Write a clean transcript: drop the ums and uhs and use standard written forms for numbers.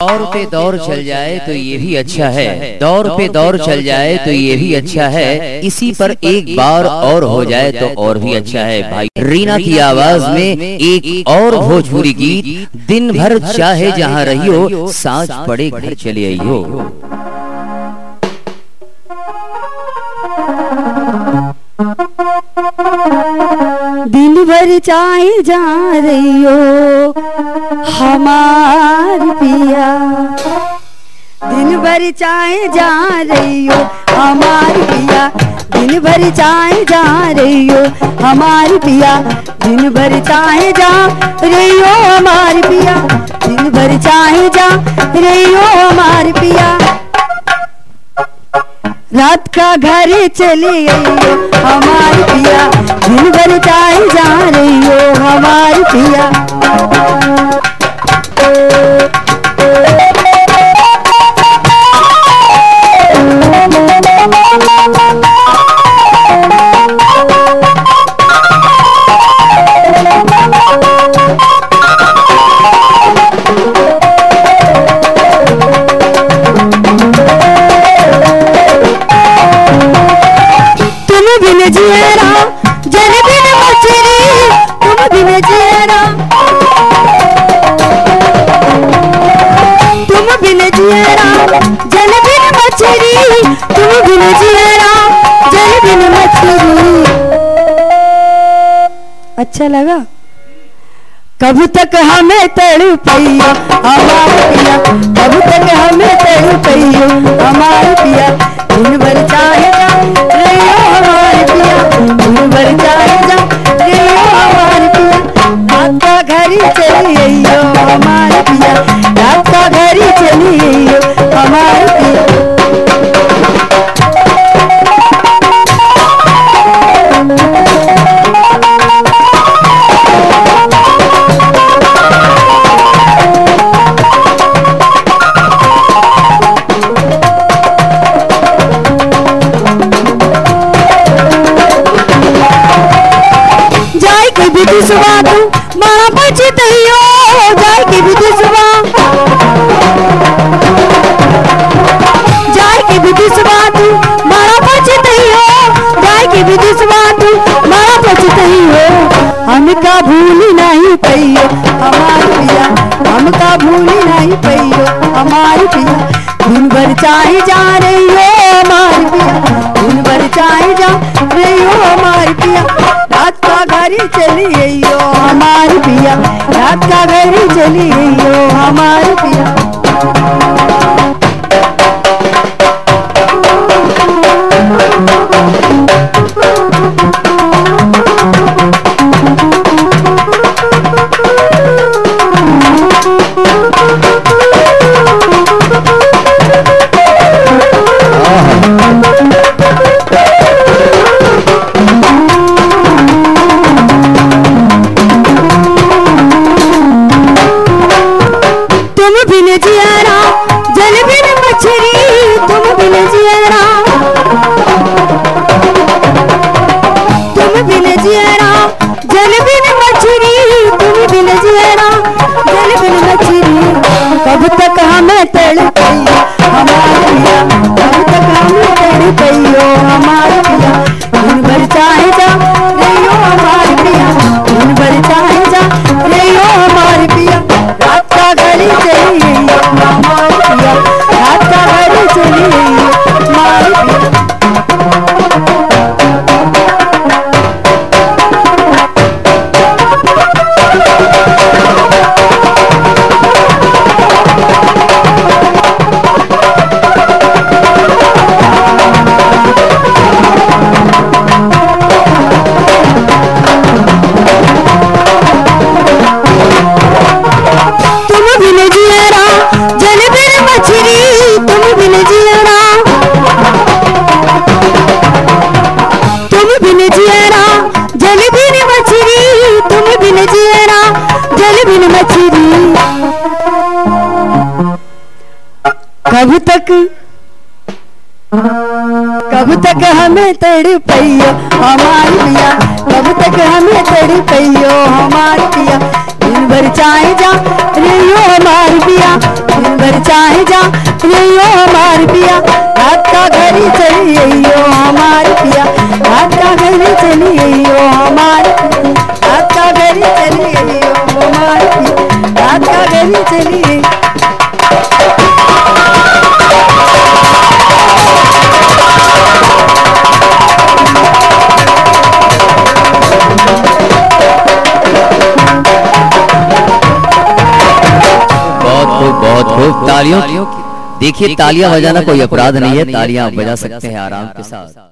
दौर पे दौर चल जाए तो ये भी अच्छा है, दौर पे दौर चल जाए तो ये भी अच्छा है, इसी पर एक बार और हो जाए तो और भी अच्छा है। भाई रीना की आवाज में एक और भोजपुरी गीत, दिन भर चाहे जहां रहियो, सांझ पड़े घर चले आइयो। दिन भर चाहे जा रहियो हमार पिया, दिन भर चाहे जा रहियो हमार पिया, दिन भर चाहे जा रहियो हमार पिया, दिन भर चाहे जा रहियो हमार पिया, दिन भर चाहे जा रहियो हमार पिया। रात का घरे चले आइयो हमार पिया, दिन भर चाहे जा रहियो हमार पिया। अच्छा लगा? कब तक हमें तड़पइयो हमार पिया, कब तक हमें तड़पइयो हमार पिया, दिन भर चाहे जा रहियो हमार पिया, दिन भर चाहे जा रहियो हमार पिया। रात का घरी चली आइयो हमार पिया, रात का घरी चली आइयो हमार पिया। विदेशवा तू मारा बचतइयो, जाय के विदेशवा, जाय के विदेशवा तू मारा बचतइयो, जाय के विदेशवा तू मारा बचतइयो। हमका भूली नहीं पइयो हमार पिया, हमका भूली नहीं पइयो हमार पिया, दिन भर चाहे जा रहियो हमार पिया, दिन भर चाहे जा रहियो हमार पिया। रात का घरी चली आइयो हमार पिया, रात का घरी चली आइयो हमार पिया। कब तक हमें तड़पइयो हमार पिया, कब तक हमें तड़पइयो हमार पिया, दिन भर चाहे जा रहियो हमार पिया, दिन भर चाहे जा रहियो हमार पिया। रात का घड़ी चली आइयो हमार पिया, रात का घड़ी चली आइयो हमार पिया। कब तक हमें तड़पइयो हमार पिया, कब तक हमें तड़पइयो हमार पिया, दिन दिन भर चाहे जा रेयो हमार पिया, दिन भर चाहे जा रेयो हमार पिया, रात का घड़ी चली अइयो हमार पिया, रात का घड़ी चली अइयो हमार पिया, रात का घड़ी चली अइयो हमार पिया, रात का घड़ी चली। बहुत खूब तालियों। देखिए तालियां बजाना कोई अपराध नहीं है, तालियां बजा सकते हैं आराम के साथ।